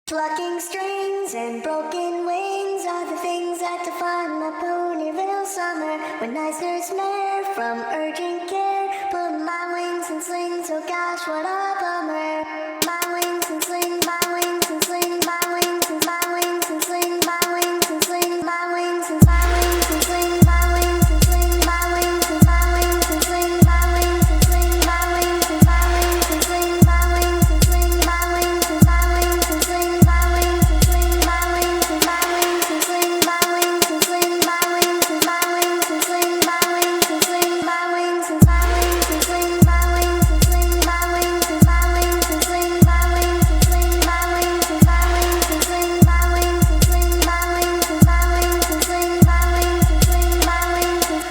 Plucking strings and broken wings are the things that define a Ponyville summer. When nice nurse mare from urgent care put my wings in slings, oh gosh, what a